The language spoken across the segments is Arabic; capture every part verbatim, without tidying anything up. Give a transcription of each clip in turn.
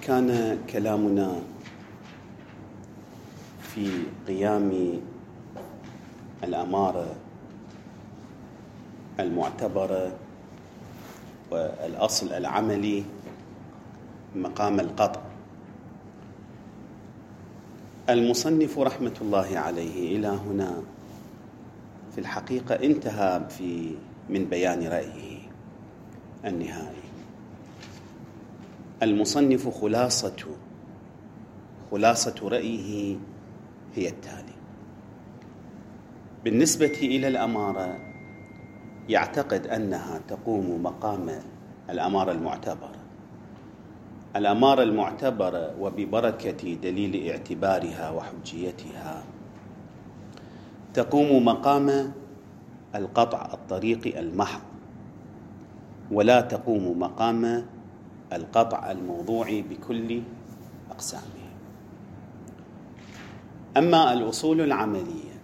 كان كلامنا في قيام الأمارة المعتبرة والأصل العملي مقام القطع. المصنف رحمة الله عليه إلى هنا في الحقيقة انتهى في من بيان رأيه النهائي. المصنف خلاصة خلاصة رأيه هي التالي: بالنسبة إلى الأمارة يعتقد أنها تقوم مقام الأمارة المعتبرة الأمارة المعتبرة وببركة دليل اعتبارها وحجيتها تقوم مقام القطع الطريقي المحض، ولا تقوم مقام القطع الموضوعي بكل أقسامه. أما الأصول العملية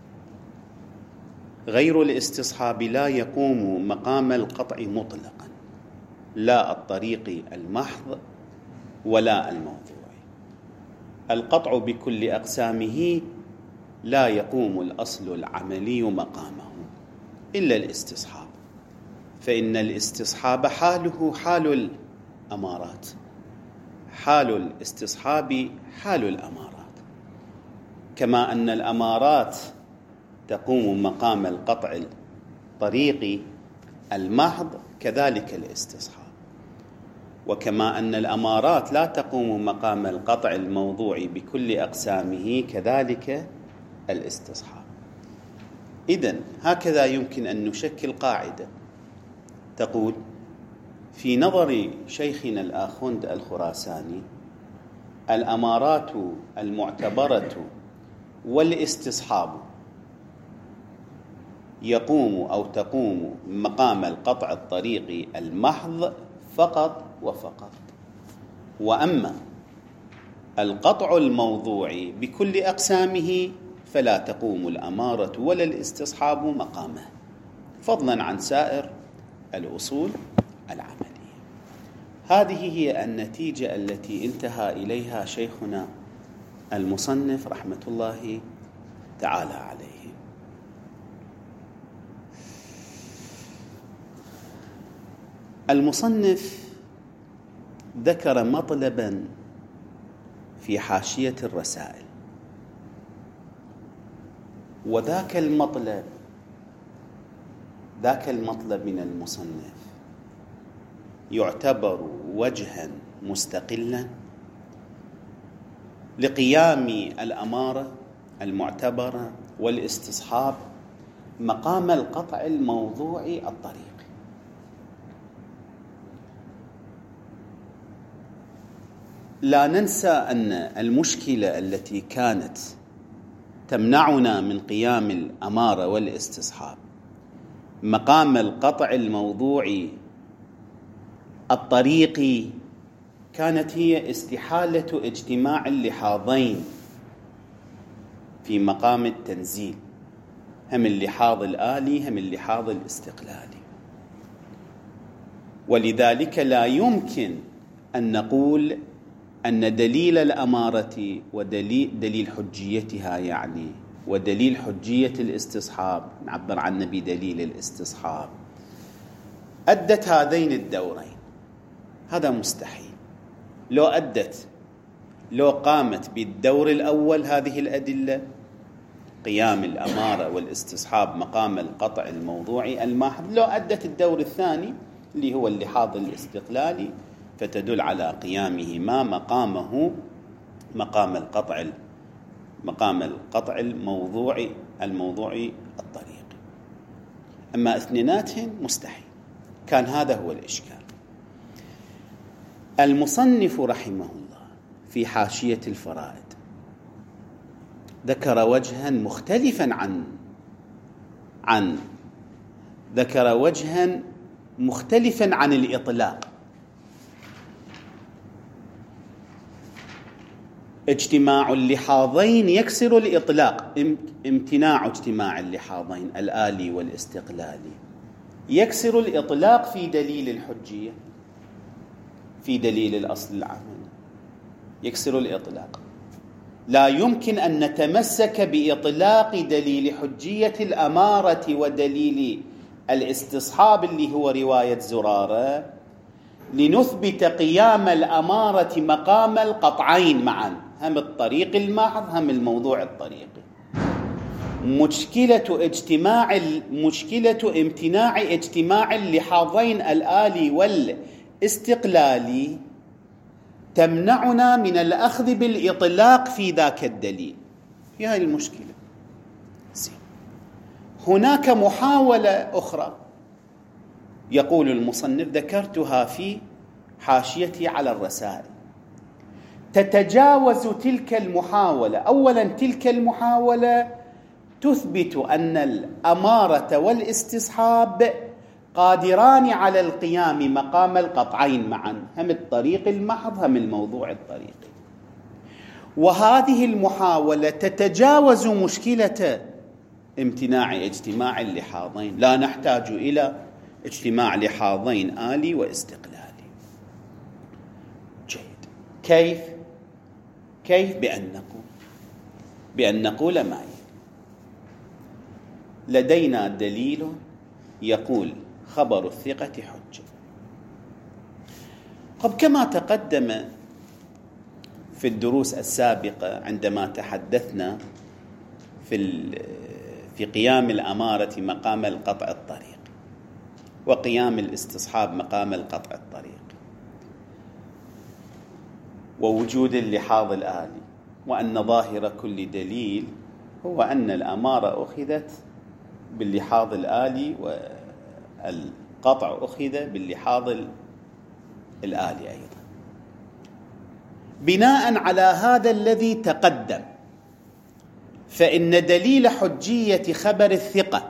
غير الاستصحاب لا يقوم مقام القطع مطلقا، لا الطريقي المحض ولا الموضوعي. القطع بكل أقسامه لا يقوم الأصل العملي مقامه إلا الاستصحاب، فإن الاستصحاب حاله حال الأمارات، حال الاستصحاب حال الأمارات، كما أن الأمارات تقوم مقام القطع الطريقي المحض كذلك الاستصحاب، وكما أن الأمارات لا تقوم مقام القطع الموضوعي بكل أقسامه كذلك الاستصحاب. إذن هكذا يمكن أن نشكل قاعدة تقول: في نظر شيخنا الآخوند الخراساني الأمارات المعتبرة والاستصحاب يقوم أو تقوم مقام القطع الطريقي المحض فقط وفقط، وأما القطع الموضوعي بكل أقسامه فلا تقوم الأمارة ولا الاستصحاب مقامه، فضلا عن سائر الأصول العملية. هذه هي النتيجة التي انتهى إليها شيخنا المصنف رحمة الله تعالى عليه. المصنف ذكر مطلبا في حاشية الرسائل، وذاك المطلب ذاك المطلب من المصنف يعتبر وجها مستقلا لقيام الأمارة المعتبرة والاستصحاب مقام القطع الموضوعي الطريقي. لا ننسى أن المشكلة التي كانت تمنعنا من قيام الأمارة والاستصحاب مقام القطع الموضوعي الطريقي كانت هي استحالة اجتماع اللحاظين في مقام التنزيل، هم اللحاظ الآلي هم اللحاظ الاستقلالي. ولذلك لا يمكن أن نقول أن دليل الأمارة ودليل دليل حجيتها يعني ودليل حجية الاستصحاب، نعبر عنه بدليل الاستصحاب، أدت هذين الدورين. هذا مستحيل. لو أدت لو قامت بالدور الأول هذه الأدلة قيام الأمارة والاستصحاب مقام القطع الموضوعي المحض، لو أدت الدور الثاني اللي هو اللحاظ الاستقلالي فتدل على قيامهما مقامه مقام القطع مقام القطع الموضوعي الموضوعي الطريقي. أما اثنيناتهم مستحيل. كان هذا هو الإشكال. المصنف رحمه الله في حاشية الفرائد ذكر وجها مختلفا عن عن ذكر وجها مختلفا عن الإطلاق. اجتماع اللحاظين يكسر الإطلاق، امتناع اجتماع اللحاظين الآلي والاستقلالي يكسر الإطلاق في دليل الحجية، في دليل الأصل العملي. يكسر الإطلاق. لا يمكن أن نتمسك بإطلاق دليل حجية الأمارة ودليل الاستصحاب اللي هو رواية زرارة لنثبت قيام الأمارة مقام القطعين معا، هم الطريق المحض هم الموضوع الطريقي. مشكلة اجتماع مشكلة امتناع اجتماع اللحاظين الآلي والاستقلالي تمنعنا من الأخذ بالإطلاق في ذاك الدليل. هي هاي المشكلة. هناك محاولة أخرى يقول المصنف ذكرتها في حاشيتي على الرسائل، تتجاوز تلك المحاولة. أولا تلك المحاولة تثبت أن الأمارة والاستصحاب قادران على القيام مقام القطعين معا، هم الطريق المحض هم الموضوع الطريقي. وهذه المحاولة تتجاوز مشكلة امتناع اجتماع اللحاظين، لا نحتاج إلى اجتماع لحاظين آلي واستقلالي. جيد. كيف؟ كيف؟ بأن نقول بأن نقول ما يلي: لدينا دليل يقول خبر الثقة حجة. طب كما تقدم في الدروس السابقة عندما تحدثنا في في قيام الأمارة مقام القطع الطريقي وقيام الاستصحاب مقام القطع الطريقي ووجود اللحاظ الآلي، وأن ظاهر كل دليل هو أن الأمارة أخذت باللحاظ الآلي والقطع أخذ باللحاظ الآلي أيضا. بناء على هذا الذي تقدم، فإن دليل حجية خبر الثقة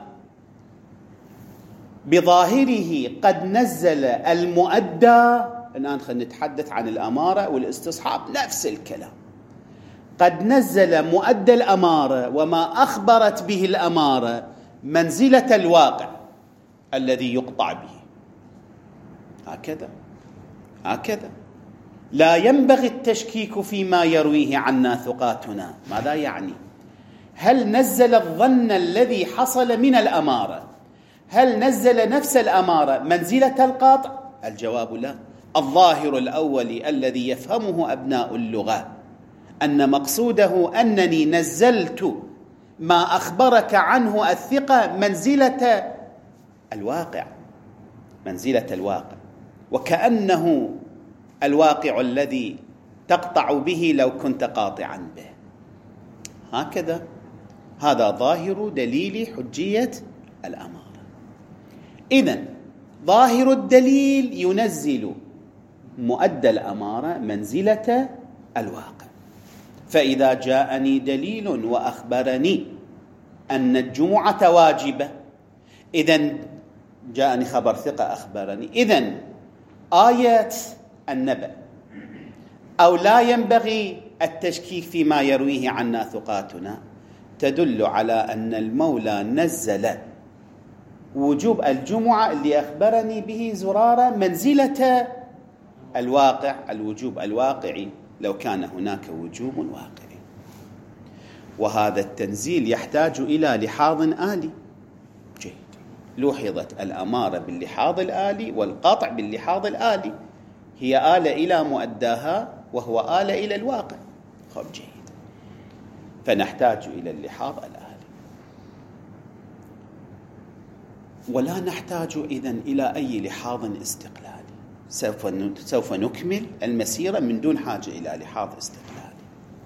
بظاهره قد نزل المؤدى. الآن خلينا نتحدث عن الأمارة والاستصحاب، نفس الكلام. قد نزل مؤدى الأمارة وما أخبرت به الأمارة منزلة الواقع الذي يقطع به. هكذا هكذا لا ينبغي التشكيك فيما يرويه عنا ثقاتنا. ماذا يعني؟ هل نزل الظن الذي حصل من الأمارة، هل نزل نفس الأمارة منزلة القاطع؟ الجواب لا. الظاهر الأول الذي يفهمه أبناء اللغة أن مقصوده أنني نزلت ما أخبرك عنه الثقة منزلة الواقع، منزلة الواقع، وكأنه الواقع الذي تقطع به لو كنت قاطعا به. هكذا هذا ظاهر دليل حجية الأمارة. إذن ظاهر الدليل ينزل مؤدى الأمارة منزلة الواقع. فإذا جاءني دليل وأخبرني أن الجمعة واجبة، إذن جاءني خبر ثقة أخبرني، إذن آية النبأ أو لا ينبغي التشكيك فيما يرويه عنا ثقاتنا تدل على أن المولى نزل وجوب الجمعة اللي أخبرني به زرارة منزلة الواقع، الوجوب الواقعي لو كان هناك وجوب واقعي. وهذا التنزيل يحتاج إلى لحاظ آلي. جيد. لوحظت الأمارة باللحاظ الآلي والقطع باللحاظ الآلي، هي آلة إلى مؤداها وهو آلة إلى الواقع. خب جيد. فنحتاج إلى اللحاظ الآلي، ولا نحتاج إذن إلى أي لحاظ استقلالي. سوف سوف نكمل المسيرة من دون حاجة إلى لحاظ استقلالي.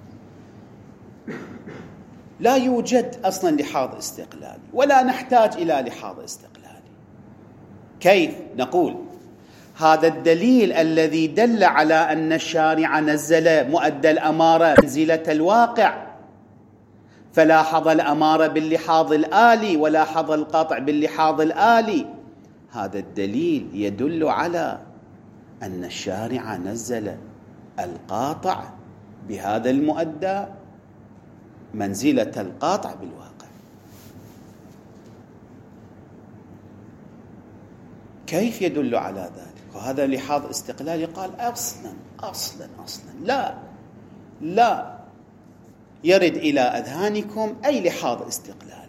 لا يوجد أصلا لحاظ استقلالي، ولا نحتاج إلى لحاظ استقلالي. كيف؟ نقول هذا الدليل الذي دل على أن الشارع نزل مؤدى الأمارة منزلة الواقع، فلاحظ الأمارة باللحاظ الآلي ولاحظ القطع باللحاظ الآلي، هذا الدليل يدل على أن الشارع نزل القاطع بهذا المؤدى منزلة القاطع بالواقع. كيف يدل على ذلك؟ وهذا لحاظ استقلالي. قال أصلا أصلا أصلا لا لا يرد إلى أذهانكم أي لحاظ استقلالي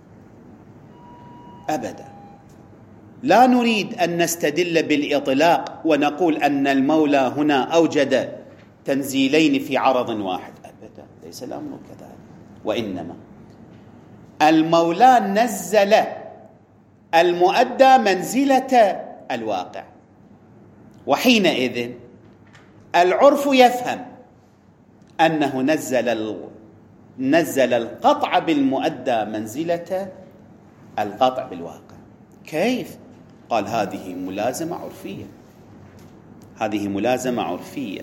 أبدا. لا نريد أن نستدل بالإطلاق ونقول أن المولى هنا أوجد تنزيلين في عرض واحد، أبدا، ليس الأمر كذلك. وإنما المولى نزل المؤدى منزلة الواقع، وحينئذ العرف يفهم أنه نزل نزل القطع بالمؤدى منزلة القطع بالواقع. كيف؟ قال هذه ملازمة عرفية، هذه ملازمة عرفية،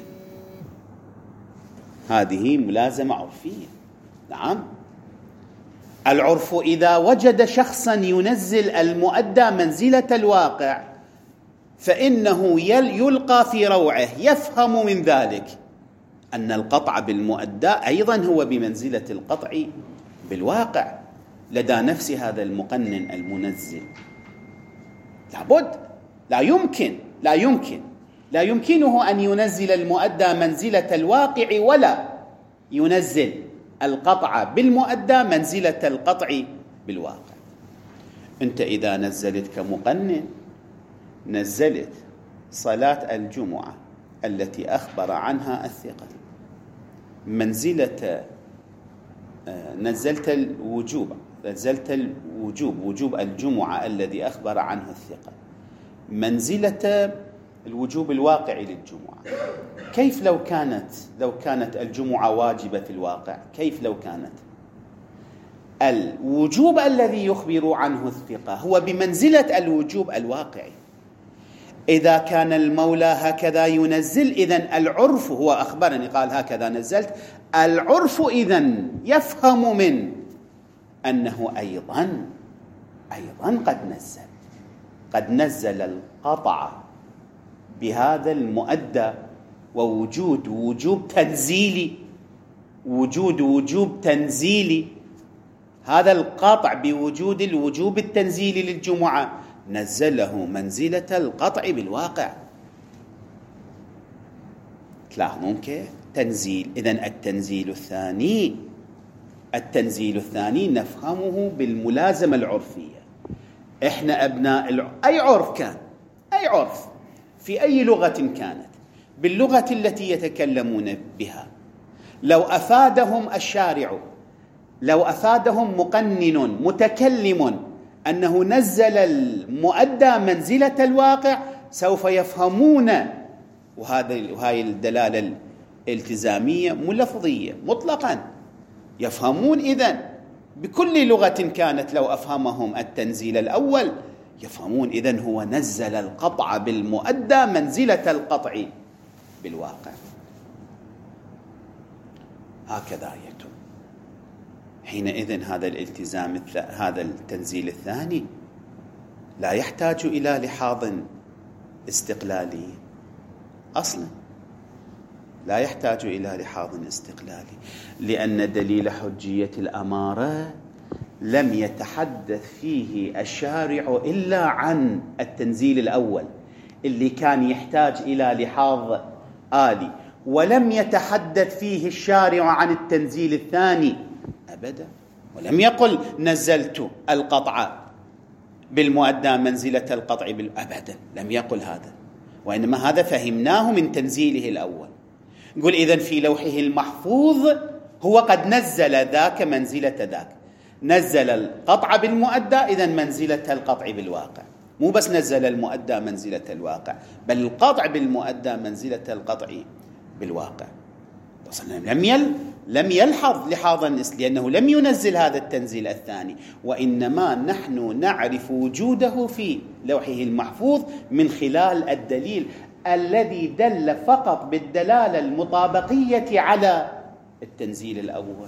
هذه ملازمة عرفية. نعم، العرف إذا وجد شخصا ينزل المؤدى منزلة الواقع فإنه يلقى في روعه، يفهم من ذلك أن القطع بالمؤدى أيضا هو بمنزلة القطع بالواقع لدى نفس هذا المقنن المنزل. لابد، لا يمكن لا يمكن لا يمكنه أن ينزل المؤدى منزلة الواقع ولا ينزل القطع بالمؤدى منزلة القطع بالواقع. أنت إذا نزلت كمقنن، نزلت صلاة الجمعة التي أخبر عنها الثقة منزلة، نزلت الوجوب نزلت الوجوب وجوب الجمعة الذي أخبر عنه الثقة منزلة الوجوب الواقع للجمعة. كيف لو كانت لو كانت الجمعة واجبة في الواقع؟ كيف لو كانت الوجوب الذي يخبر عنه الثقة هو بمنزلة الوجوب الواقعي؟ إذا كان المولى هكذا ينزل، إذن العرف، هو أخبرني قال هكذا نزلت، العرف إذن يفهم من أنه أيضا أيضا قد نزل قد نزل القطع بهذا المؤدى، ووجود وجوب تنزيلي وجود وجوب تنزيلي هذا القطع بوجود الوجوب التنزيلي للجمعة نزله منزلة القطع بالواقع. تلاحظون كيف تنزيل؟ إذن التنزيل الثاني التنزيل الثاني نفهمه بالملازمة العرفية. إحنا أبناء الع... أي عرف كان، أي عرف في أي لغة كانت، باللغة التي يتكلمون بها، لو أفادهم الشارع، لو أفادهم مقنن متكلم أنه نزل المؤدى منزلة الواقع سوف يفهمون، وهذا وهي الدلالة الالتزامية ملفظية مطلقا، يفهمون إذن بكل لغة كانت. لو أفهمهم التنزيل الأول يفهمون إذن هو نزل القطع بالمؤدى منزلة القطع بالواقع. هكذا يتم حينئذ هذا الالتزام الث... هذا التنزيل الثاني لا يحتاج إلى لحاظ استقلالي أصلا، لا يحتاج إلى لحاظ استقلالي، لأن دليل حجية الأمارة لم يتحدث فيه الشارع إلا عن التنزيل الأول اللي كان يحتاج إلى لحاظ آلي، ولم يتحدث فيه الشارع عن التنزيل الثاني أبدا، ولم يقل نزلت القطع بالمؤدى منزلة القطع أبدا، لم يقل هذا، وإنما هذا فهمناه من تنزيله الأول. نقول إذن في لوحه المحفوظ هو قد نزل ذاك منزلة ذاك، نزل القطع بالمؤدى إذن منزلة القطع بالواقع، مو بس نزل المؤدى منزلة الواقع، بل القطع بالمؤدى منزلة القطع بالواقع. لم يل لم يلحظ لحاظا، لأنه لم ينزل هذا التنزيل الثاني، وإنما نحن نعرف وجوده في لوحه المحفوظ من خلال الدليل الذي دل فقط بالدلالة المطابقية على التنزيل الأول.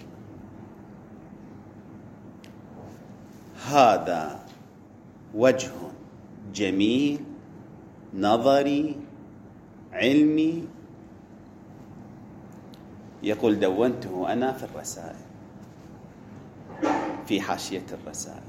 هذا وجه جميل نظري علمي، يقول دونته أنا في الرسائل، في حاشية الرسائل،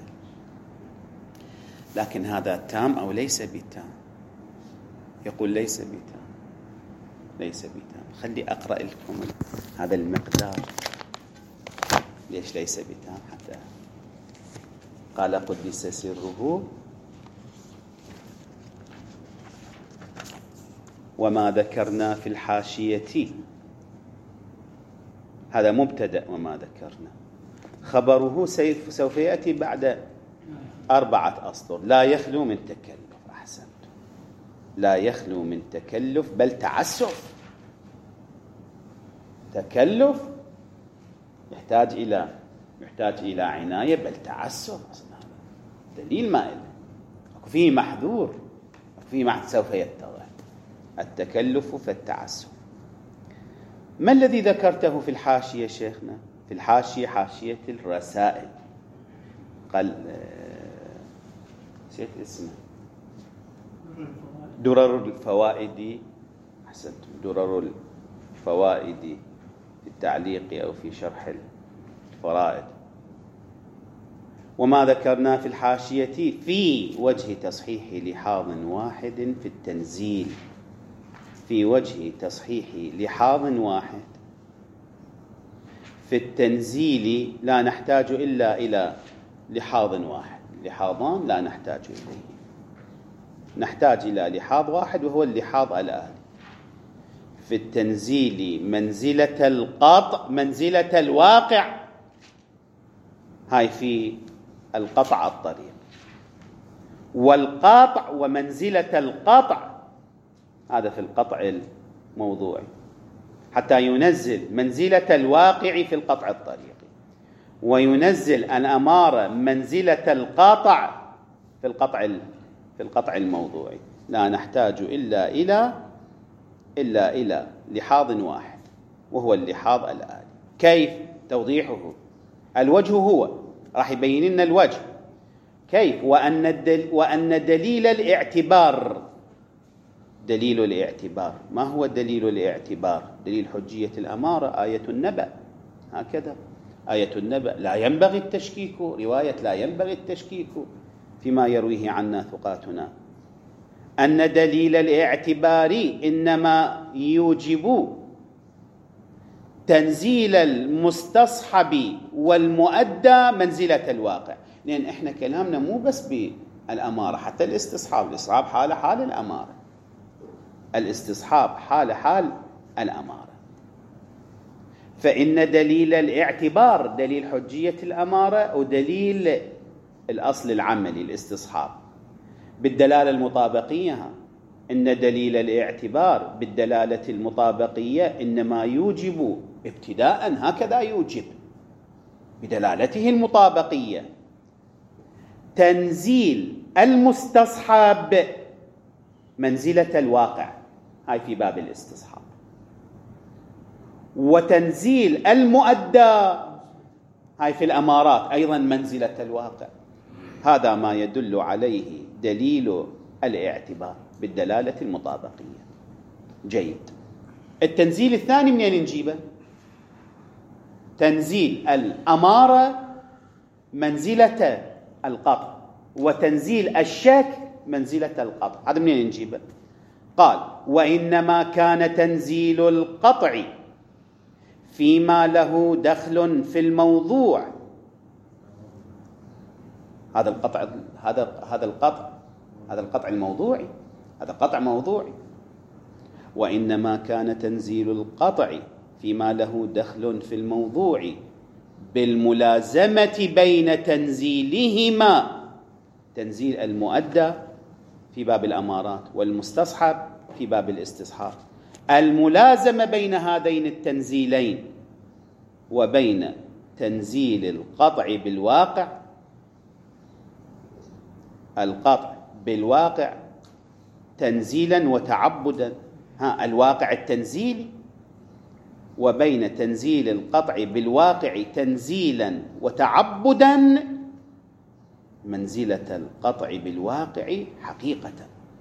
لكن هذا تام أو ليس بتام؟ يقول ليس بتام. ليس بتام. خلي أقرأ لكم هذا المقدار ليش ليس بتام. حتى قال قدس سره وما ذكرنا في الحاشية، هذا مبتدأ وما ذكرنا، خبره سوف يأتي بعد أربعة أسطر. لا يخلو من تكلف، أحسنت، لا يخلو من تكلف بل تعسف. تكلف يحتاج إلى يحتاج إلى عناية بل تعسف. دليل ما إله فيه محذور، فيه محذور سوف يتضح. التكلف فالتعسف. ما الذي ذكرته في الحاشية شيخنا؟ في الحاشية حاشية الرسائل، قال نسيت اسمه، درر الفوائد. أحسنت، درر الفوائد في التعليق أو في شرح الفرائد. وما ذكرنا في الحاشية في وجه تصحيح لحاظ واحد في التنزيل، في وجه تصحيح لحاظ واحد في التنزيل لا نحتاج إلا إلى لحاظ واحد. لحاظان لا نحتاج إليه، نحتاج إلى لحاظ واحد وهو اللحاظ الآلي. في التنزيل منزلة القطع منزلة الواقع، هاي في القطع الطريق، والقاطع ومنزلة القطع هذا في القطع الموضوعي، حتى ينزل منزلة الواقع في القطع الطريقي، وينزل الأمارة منزلة القاطع في القطع في القطع الموضوعي. لا نحتاج إلا إلى إلا إلى لحاظ واحد وهو اللحاظ الآلي. كيف توضيحه؟ الوجه هو راح يبين لنا الوجه كيف. وأن الدل وأن دليل الاعتبار، دليل الاعتبار ما هو دليل الاعتبار؟ دليل حجية الأمارة آية النبأ، هكذا آية النبأ لا ينبغي التشكيك، رواية لا ينبغي التشكيك فيما يرويه عنا ثقاتنا. أن دليل الاعتبار إنما يوجب تنزيل المستصحب والمؤدى منزلة الواقع. لأن إحنا كلامنا مو بس بالأمارة، حتى الاستصحاب، الاستصحاب حال حال الأمارة، الاستصحاب حال حال الأمارة. فإن دليل الاعتبار دليل حجية الأمارة ودليل الأصل العملي الاستصحاب بالدلالة المطابقية. إن دليل الاعتبار بالدلالة المطابقية إنما يوجب ابتداء، هكذا يوجب بدلالته المطابقية تنزيل المستصحب منزلة الواقع، هاي في باب الاستصحاب، وتنزيل المؤدى هاي في الأمارات أيضا منزلة الواقع. هذا ما يدل عليه دليل الاعتبار بالدلالة المطابقية. جيد. التنزيل الثاني منين نجيبه؟ تنزيل الأمارة منزلة القطع، وتنزيل الشك منزلة القطع. هذا منين نجيبه؟ قال وإنما كان تنزيل القطع فيما له دخل في الموضوع. هذا القطع هذا هذا القطع هذا القطع الموضوعي، هذا قطع موضوعي. وإنما كان تنزيل القطع فيما له دخل في الموضوع بالملازمة بين تنزيلهما، تنزيل المؤدى في باب الأمارات والمستصحب في باب الاستصحاب، الملازمة بين هذين التنزيلين وبين تنزيل القطع بالواقع، القطع بالواقع تنزيلا وتعبدا، ها الواقع التنزيلي، وبين تنزيل القطع بالواقع تنزيلا وتعبدا منزلة القطع بالواقع حقيقة.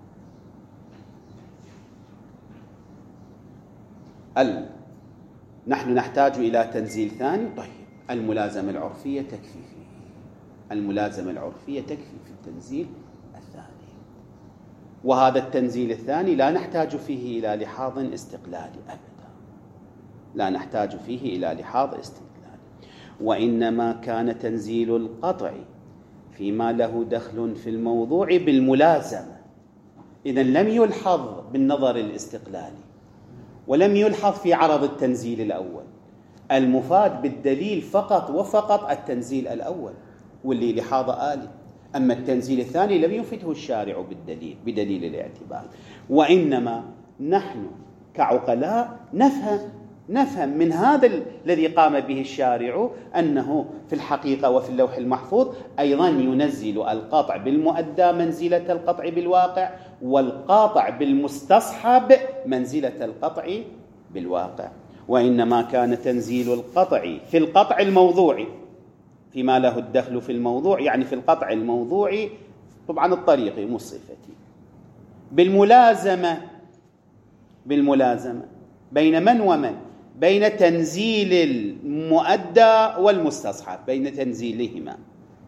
ال... نحن نحتاج إلى تنزيل ثاني. طيب الملازمة العرفية تكفي فيه، الملازمة العرفية تكفي في التنزيل الثاني. وهذا التنزيل الثاني لا نحتاج فيه إلى لحاظ استقلالي أبدا، لا نحتاج فيه إلى لحاظ استقلالي، وإنما كان تنزيل القطع فيما له دخل في الموضوع بالملازمة. إذن لم يلحظ بالنظر الاستقلالي، ولم يلحظ في عرض التنزيل الأول، المفاد بالدليل فقط وفقط التنزيل الأول واللي لحاظ آلي. أما التنزيل الثاني لم يفته الشارع بالدليل بدليل الاعتبار، وإنما نحن كعقلاء نفهم نفهم من هذا الذي قام به الشارع أنه في الحقيقة وفي اللوح المحفوظ أيضا ينزل القطع بالمؤدى منزلة القطع بالواقع، والقاطع بالمستصحب منزلة القطع بالواقع. وإنما كان تنزيل القطع في القطع الموضوعي فيما له الدخل في الموضوع، يعني في القطع الموضوعي طبعا الطريقي مو الصفتي، بالملازمة بالملازمة بين من ومن؟ بين تنزيل المؤدى والمستصحب، بين تنزيلهما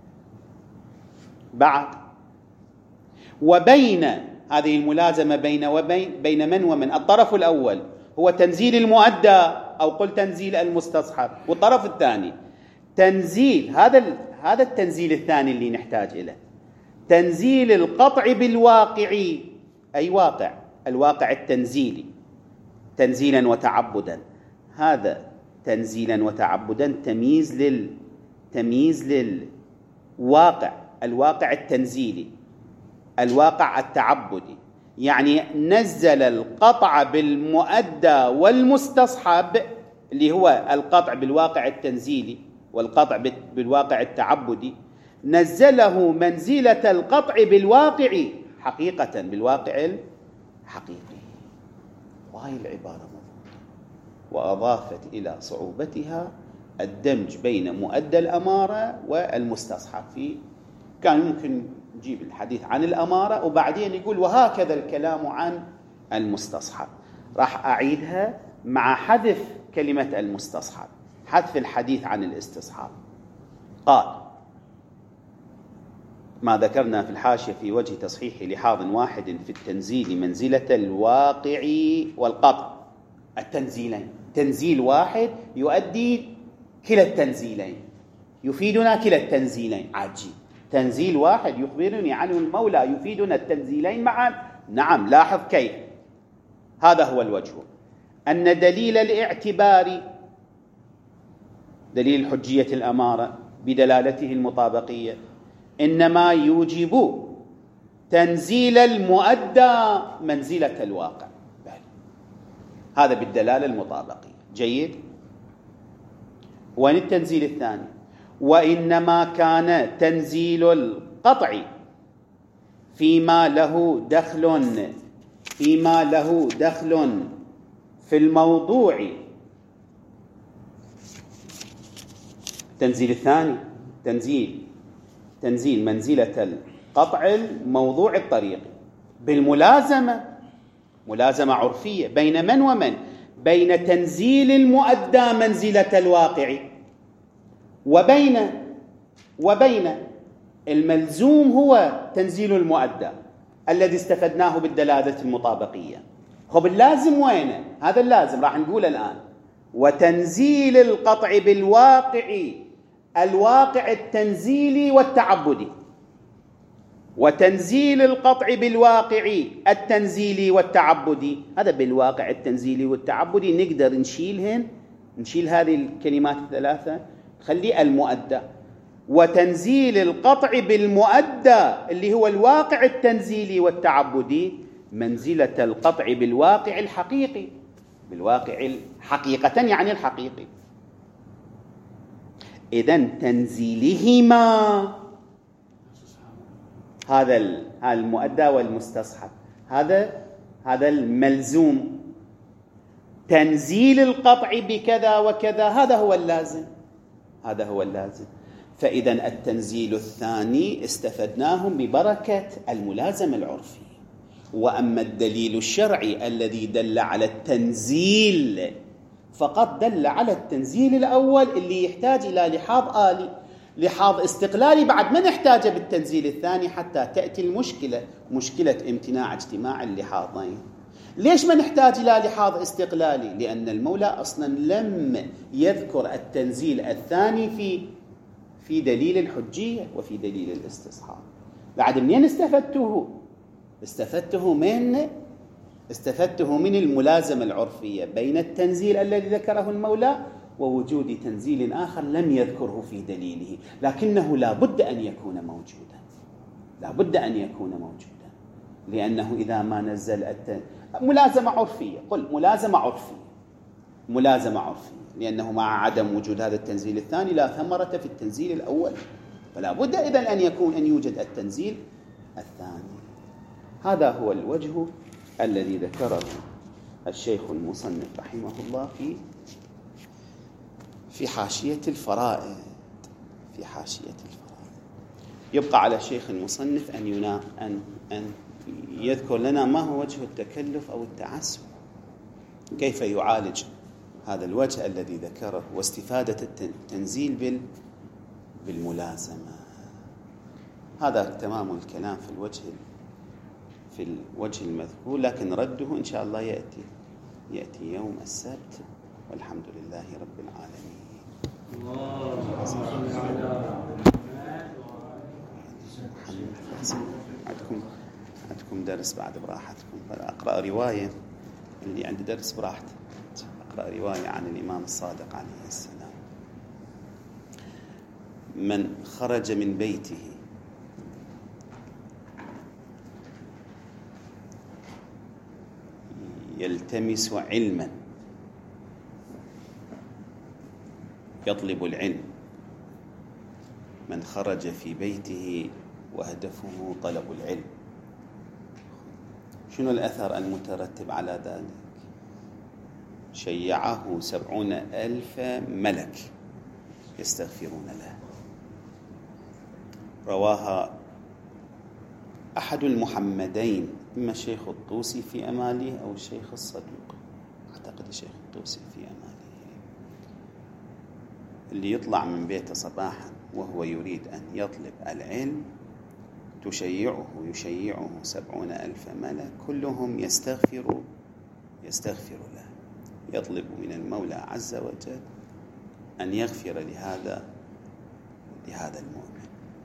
بعد، وبين هذه الملازمة بين وبين بين من ومن؟ الطرف الأول هو تنزيل المؤدى أو قل تنزيل المستصحب، والطرف الثاني تنزيل هذا هذا التنزيل الثاني اللي نحتاج إليه، تنزيل القطع بالواقع، أي واقع، الواقع التنزيلي تنزيلا وتعبدا. هذا تنزيلا وتعبدا تمييز لل تمييز للواقع، الواقع التنزيلي، الواقع التعبدي، يعني نزل القطع بالمؤدى والمستصحب اللي هو القطع بالواقع التنزيلي والقطع بالواقع التعبدي، نزله منزلة القطع بالواقع حقيقة، بالواقع الحقيقي. وهي العبارة مضبوطة، وأضافت إلى صعوبتها الدمج بين مؤدى الأمارة والمستصحب. في كان ممكن نجيب الحديث عن الأمارة وبعدين يقول وهكذا الكلام عن المستصحب. راح أعيدها مع حذف كلمة المستصحب، حذف الحديث عن الاستصحاب. قال ما ذكرنا في الحاشية في وجه تصحيح لحاظ واحد في التنزيل منزلة الواقع والقطع، التنزيلين، تنزيل واحد يؤدي كلا التنزيلين، يفيدنا كلا التنزيلين. عجيب، تنزيل واحد يخبرني عنه المولى يفيدنا التنزيلين معا. نعم، لاحظ كيف. هذا هو الوجه، أن دليل الاعتبار، دليل حجية الأمارة بدلالته المطابقية، إنما يوجب تنزيل المؤدى منزلة الواقع. هذا بالدلالة المطابقية. جيد. وين التنزيل الثاني؟ وإنما كان تنزيل القطع فيما له دخل فيما له دخل في الموضوع. التنزيل الثاني تنزيل تنزيل منزلة القطع الموضوع الطريقي بالملازمة، ملازمة عرفية بين من ومن؟ بين تنزيل المؤدى منزلة الواقع وبين وبين الملزوم هو تنزيل المؤدى الذي استفدناه بالدلالة المطابقية. خب اللازم وينه؟ هذا اللازم راح نقول الآن. وتنزيل القطع بالواقع، الواقع التنزيلي والتعبدي، وتنزيل القطع بالواقع التنزيلي والتعبدي. هذا بالواقع التنزيلي والتعبدي نقدر نشيلهن، نشيل هذه الكلمات الثلاثة، خلي المؤدى. وتنزيل القطع بالمؤدى اللي هو الواقع التنزيلي والتعبدي منزلة القطع بالواقع الحقيقي، بالواقع حقيقة يعني الحقيقي. إذن تنزيلهما هذا المؤدى والمستصحب، هذا هذا الملزوم. تنزيل القطع بكذا وكذا هذا هو اللازم، هذا هو اللازم. فإذا التنزيل الثاني استفدناه ببركة الملازمة العرفي. وأما الدليل الشرعي الذي دل على التنزيل فقط دل على التنزيل الأول اللي يحتاج إلى لحاظ آلي، لحاظ استقلالي بعد ما نحتاجه بالتنزيل الثاني حتى تأتي المشكلة، مشكلة امتناع اجتماع اللحاظين. ليش ما نحتاج إلى لحاظ استقلالي؟ لأن المولى أصلا لم يذكر التنزيل الثاني في في دليل الحجية وفي دليل الاستصحاب. بعد منين استفدته؟ استفدته من استفدته من الملازمة العرفية بين التنزيل الذي ذكره المولى ووجود تنزيل آخر لم يذكره في دليله، لكنه لا بد أن يكون موجودا، لا بد أن يكون موجودا، لأنه إذا ما نزل التنزيل ملازمة عرفية، قل ملازمة عرفية، ملازمة عرفية، لأنه مع عدم وجود هذا التنزيل الثاني لا ثمرة في التنزيل الأول، فلا بد إذن أن يكون أن يوجد التنزيل الثاني. هذا هو الوجه الذي ذكره الشيخ المصنف رحمه الله في في حاشية الفرائد. في حاشية الفرائد يبقى على الشيخ المصنف أن ينا أن أن يذكر لنا ما هو وجه التكلف أو التعسف، كيف يعالج هذا الوجه الذي ذكره، واستفادة التنزيل بال بالملازمة. هذا تمام الكلام في الوجه في الوجه المذكور، لكن رده إن شاء الله يأتي يأتي يوم السبت، والحمد لله رب العالمين. اللهم صل على عندكم عندكم درس بعد براحتكم، فأقرأ رواية اللي عندي درس براحته، أقرأ رواية عن الإمام الصادق عليه السلام: من خرج من بيته يلتمس علما، يطلب العلم، من خرج في بيته وهدفه طلب العلم، شنو الأثر المترتب على ذلك؟ شيعه سبعون ألف ملك يستغفرون له. رواها أحد المحمدين، إما الشيخ الطوسي في أماله أو الشيخ الصدوق، أعتقد الشيخ الطوسي في أماله. اللي يطلع من بيته صباحا وهو يريد أن يطلب العلم تشيعه يشيعه سبعون ألف ملك كلهم يستغفر يستغفر له، يطلب من المولى عز وجل أن يغفر لهذا لهذا المؤمن.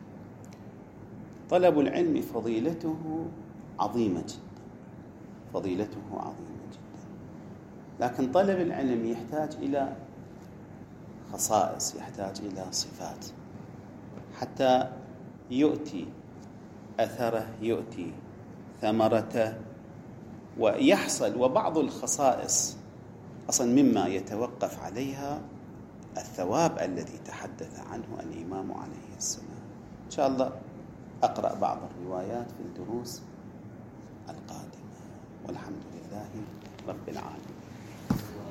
طلب العلم فضيلته عظيمة جدا، فضيلته عظيمة جدا، لكن طلب العلم يحتاج إلى خصائص، يحتاج إلى صفات حتى يؤتي أثره، يؤتي ثمرته ويحصل. وبعض الخصائص أصلا مما يتوقف عليها الثواب الذي تحدث عنه الإمام عليه السلام. إن شاء الله أقرأ بعض الروايات في الدروس القادمة، والحمد لله رب العالمين.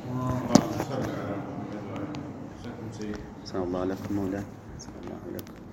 صلى الله عليكم مولانا، صلى الله عليكم.